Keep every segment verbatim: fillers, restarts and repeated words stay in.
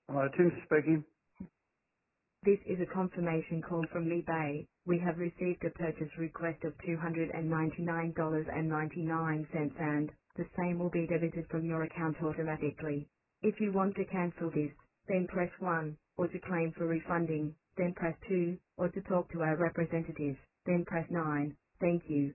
Hello, Tim speaking. This is a confirmation call from eBay. We have received a purchase request of two hundred ninety-nine dollars and ninety-nine cents and the same will be debited from your account automatically. If you want to cancel this, then press one, or to claim for refunding, then press two, or to talk to our representative, then press nine. Thank you.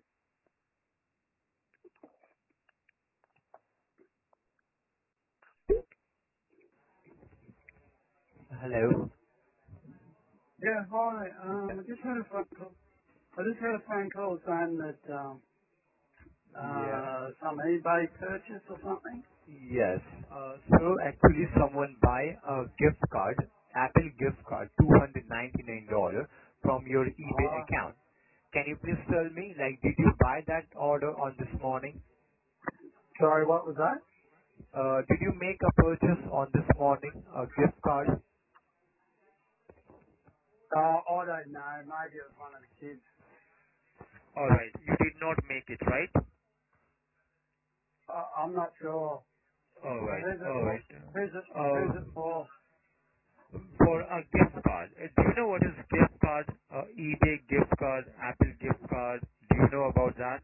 Hello. Yeah, hi. Um, I just had a phone call. I just had a phone call saying that um, Yeah. uh, some eBay purchase or something. Yes. Uh, so actually someone buy a gift card, Apple gift card, two hundred ninety-nine dollars from your eBay Oh, account. Can you please tell me, like, did you buy that order on this morning? sorry, what was that? Uh, did you make a purchase on this morning, a gift card? Uh, I don't know. Maybe it was one of the kids. Alright, you did not make it, right? Uh, I'm not sure. Uh, Alright, who's it for? alright. Who's it? Who's it Uh, for? for a gift card. Uh, Do you know what is gift card? Uh, eBay gift card, Apple gift card. Do you know about that?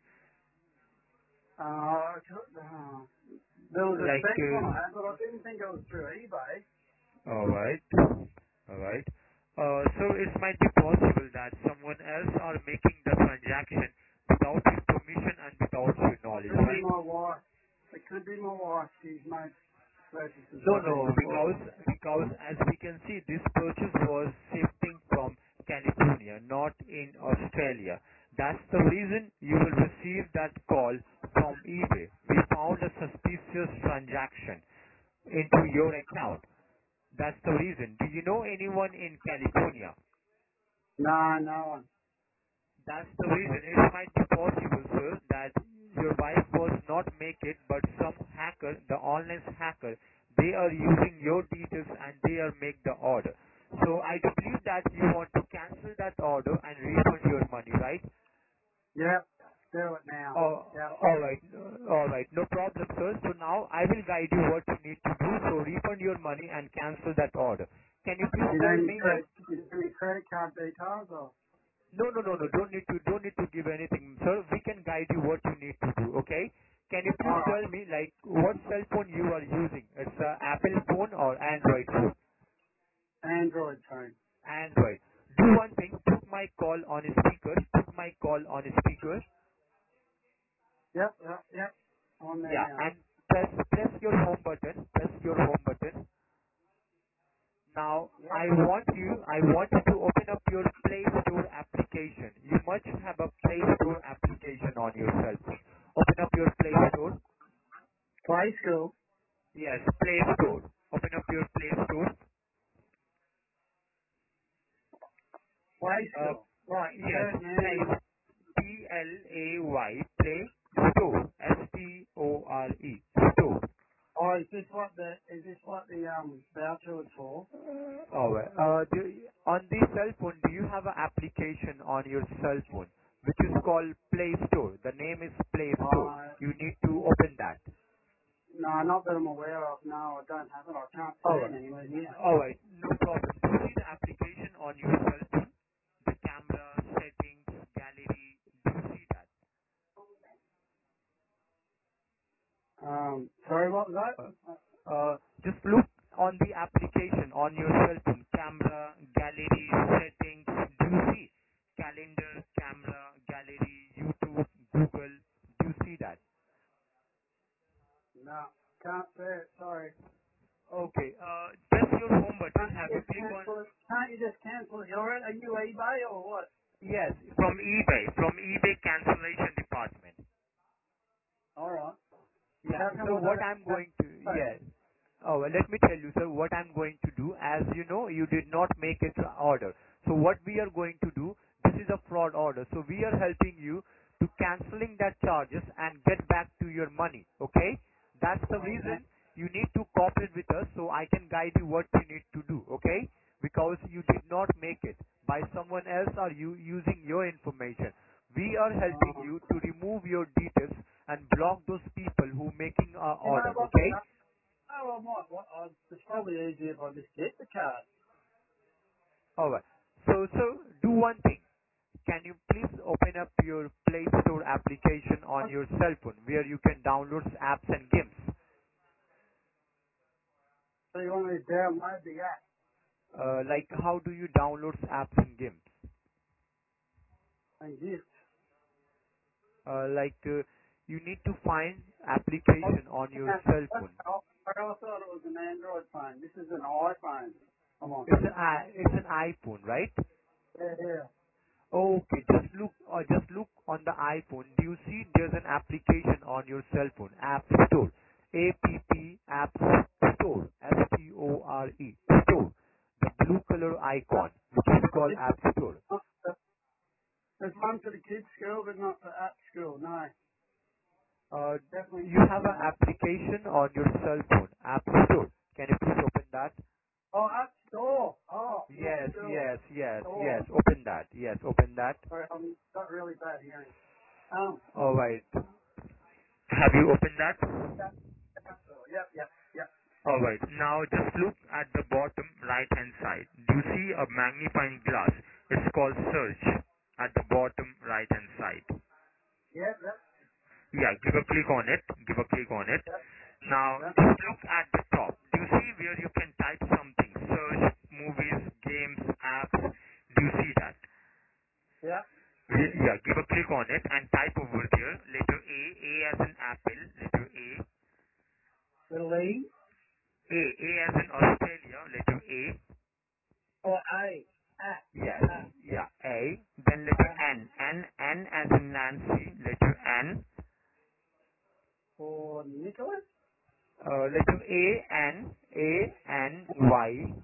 Uh, uh, there was a Like, spec on uh, it, but I didn't think it was through eBay. all right, all right. Uh, so it might be possible that someone else are making the transaction without your permission and without your knowledge, Could be right? my wife. It could be my wife. She's made purchases No, like this no, before. because because as we can see, this purchase was shifting from California, not in Australia. That's the reason you will receive that call from eBay. We found a suspicious transaction into your account. That's the reason. Do you know anyone in California? No, no one. That's the reason. It might be possible, sir, that your wife was not make it, but some hacker, the online hacker, they are using your details and they are make the order. So I do believe that you want to cancel that order and refund your money, right? Yep. Do it now. Oh, Yep. all right, uh, all right, no problem, sir. So now I will guide you what you need to do. So refund your money and cancel that order. Can you please You tell need me, like, credit, you need credit card details or? no, no, no, no. Don't need to, don't need to give anything, sir. We can guide you what you need to do. Okay? Can you please Alright. tell me, like, what cell phone you are using? It's a Apple phone or Android phone? Android phone. Android. Do one thing. Put my call on a speaker. Put my call on a speaker. Yep, yep, yep. On there Yeah, now. and press press your home button. Press your home button. Now, Yep. I want you, I want you to open up your Play Store application. You must have a Play Store application on your cell phone. Open up your Play Play, Store. play school. Yes, Play Store. Open up your Play Store. Play Uh, school. Right. yes, Search Play. now. P L A Y. Play Store. S T O R E. Store. Oh, is this what the, is this what the, um, voucher was for? Uh, alright. Uh, do, on the cell phone, do you have an application on your cell phone which is called Play Store? The name is Play Store. Uh, You need to open that. no, not that I'm aware of. No, I don't have it. I can't see it Alright. anywhere here. Alright. No problem. Do you see the application on your cell phone? The camera, settings, gallery. Do you see that? Um, sorry, what was Uh, that? uh, just look on the application on your cell phone. Camera, gallery, settings. Do you see? Calendar, camera, gallery, YouTube, Google. Do you see that? No, can't see it. Sorry. Okay. Uh, press your home button. Can't Have you you just click on? cancel it? Can't you just cancel it? You're at, are you eBay or what? Yes, from eBay. From eBay cancellation department. All right. Yeah. How come So I what don't I'm have going to, that? yes. Oh, well, let me tell you, sir, what I'm going to do. As you know, you did not make it to order. So what we are going to do, this is a fraud order. So we are helping you to canceling that charges and get back to your money. Okay? That's the Okay. reason you need to cooperate with us so I can guide you what you need to do. Okay? Because you did not make it by someone else or you using your information. We are helping Uh, you to remove your details and block those people who making a you know order. what? Okay? Uh, oh, I might. What? uh, it's probably easier if I just get the card. Alright. So, so do one thing. Can you please open up your Play Store application on What, your cell phone where you can download apps and games? so you want me to download the app Uh, like how do you download apps and games? and gift? Uh, like uh, you need to find Oh, application on your yeah, cell what- phone. oh, I thought it was an Android phone. This is an iPhone. Come on. It's an i- it's an iPhone, right? Yeah, yeah. Okay, just look uh, just look on the iPhone. Do you see there's an application on your cell phone, App Store, A P P Apps Store, S T O R E Store, the blue color Uh, icon which is called it's App Store. not, uh, there's one for the kids' school, but not for app school. No, Uh, definitely you have an not. application on your cell phone, App Store. Can you please open that? Oh, app store. Oh, not Yes, school. yes, yes, Store. yes. Open that. Yes, open that. Sorry, I'm got really bad hearing. Um, All right. Have you opened that? that, app store. Yep, yep, yep. All right. Now just look at the bottom right-hand side. Do you see a magnifying glass? It's called search at the bottom right-hand side. Yep, yep, Yeah, give a click on it. Give a click on it. yep, Now yep. just look at the top. Do you see where you can type something? Search, movies, games, apps. Do you see that? Yep. Ye- Yeah, give a click on it and type over there. Letter A, A as in apple. Letter A. Little E A, A as in Australia. Letter A. or A. App. Yes. App. Yeah. A. Then letter App. N. N. N as in Nancy. Letter N. For Nicholas. Uh, letter A. N. A. N. Y.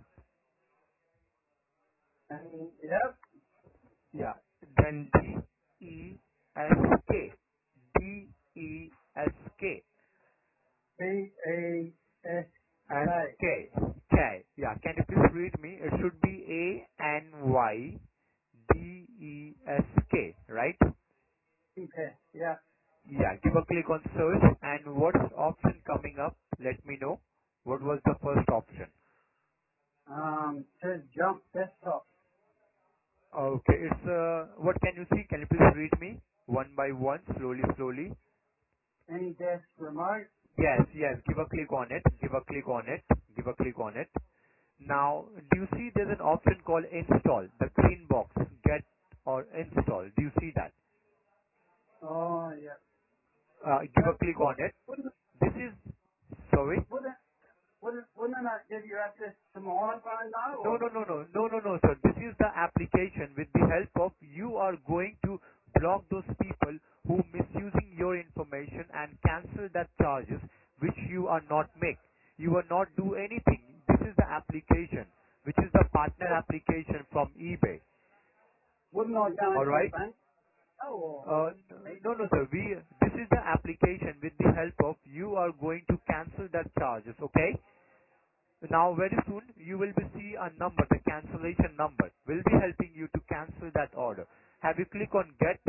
And yep. Yeah. Then D. E. S. K. D. E. S. K. B E S S. K. K. K. Yeah. Can you please read me? It should be A. N. Y. D. E. S. K. Right? Okay. Yeah. Yeah, give a click on search and what's option coming up? Let me know. What was the first option? Um. Says jump desktop. Okay, it's uh, what can you see? Can you please read me one by one, slowly, slowly? Any desk remote. Yes, yes. Give a click on it. Give a click on it. Give a click on it. Now, do you see there's an option called install? The green box, get or install. Do you see that? Oh yeah. Uh, give Uh, a click what on it. wouldn't This is sorry. wouldn't wouldn't wouldn't that give you access to my iPhone though? No, Or? no, no, no, no, no, no, sir. This is the application. With the help of you are going to block those people who misusing your information and cancel that charges which you are not make. You will not do anything. This is the application, which is the partner application from eBay. Wouldn't I go All into a right. bank? Oh. Or, Uh, no, no, sir. We this is the application. With the help of you are going to cancel that charges. Okay. Now, very soon, you will be see a number, the cancellation number, will be helping you to cancel that order. Have you click on get?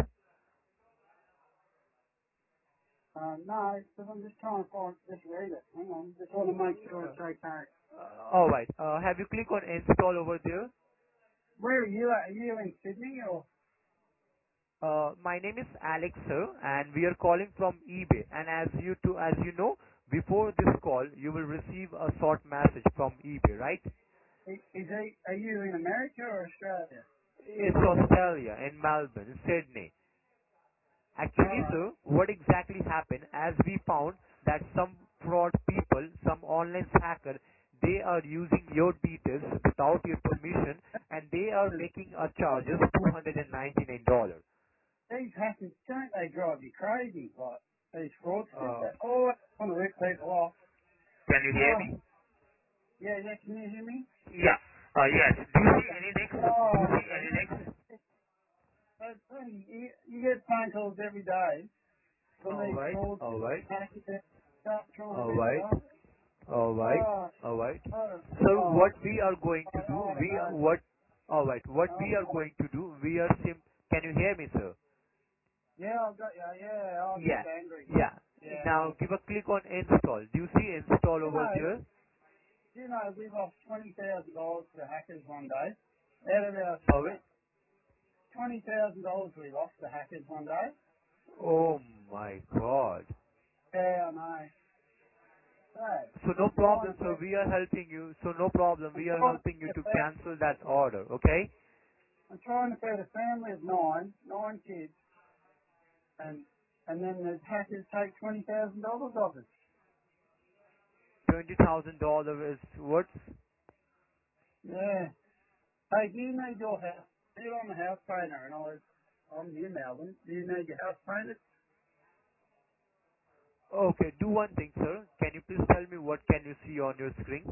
uh, no, because I'm just trying to find just read it. Hang on. Just want to make sure Uh, it's okay. uh, all right. Uh, have you click on install over there? Where are you at? Are you in Sydney or? Uh, my name is Alex, sir, and we are calling from eBay. And as you to, as you know, before this call, you will receive a short message from eBay, right? Is he, are you in America or Australia? It's Australia, in Melbourne, Sydney. All Actually, right. sir, what exactly happened as we found that some fraud people, some online hacker, they are using your details without your permission and they are making a charges two hundred ninety-nine dollars. These hackers, don't they drive you crazy? Like, these fraudsters Uh, that always want to rip people off. can you hear Oh, me? yeah, yeah, can you hear me? Yeah. Uh, yes. Do you see any links? Do you Oh, see any links? so funny. You, you get phone calls every day from All these right. All fraudsters, right. hackers that start trying to All rip you right. off. All right. Oh, All right. oh, So oh, what we are going I, to do, I don't we know. what? All right. What Oh, we are going to do, we are sim. Can you hear me, sir? yeah, I've got you. Yeah, I was just Yeah. angry. Yeah. Yeah. Now give a click on install. Do you see install over No, there? You know, we lost twenty thousand dollars to hackers one day. Out of our Sorry? twenty thousand dollars we lost to hackers one day. Oh my god. Yeah, I know. Hey, So no I'm trying problem, to sir. pay, We are helping you. So no problem. I'm We are trying helping you to to pay, cancel that order, okay? I'm trying to feed a family of nine, nine kids, and and then the hackers take twenty thousand dollars off us. twenty thousand dollars is what? Yeah. Hey, do you need your house? You're on the house painter, and I was, I'm near Melbourne. Do you need your house painted? Okay, do one thing, sir. Can you please tell me what can you see on your screen?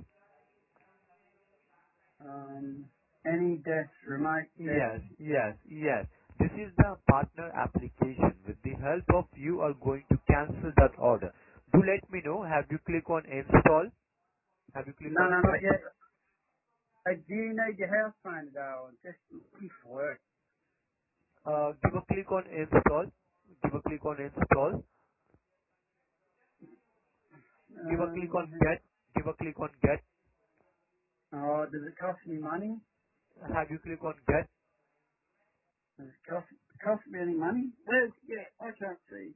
Um, any desk, remote desk. Yes, yes, yes. This is the partner application. With the help of you are going to cancel that order. Do let me know. Have you click on install? Have you click No, on no, not get? yet. Hey, do you need your house painted, though? I'm just looking for work. Uh, give a click on install. Give a click on install. Give a click on Um, get. Give a click on get. oh, does it cost me money? Have you click on get? Does it cost, cost me any money? Where's, yeah, I can't see.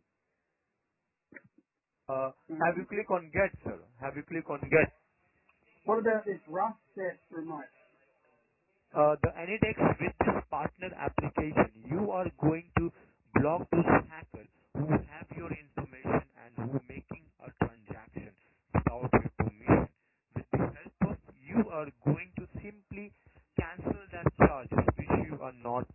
Uh, have you Um, click on get, sir? Have you click on get? what about this rough set remote? Uh, the Anydex with this partner application, you are going to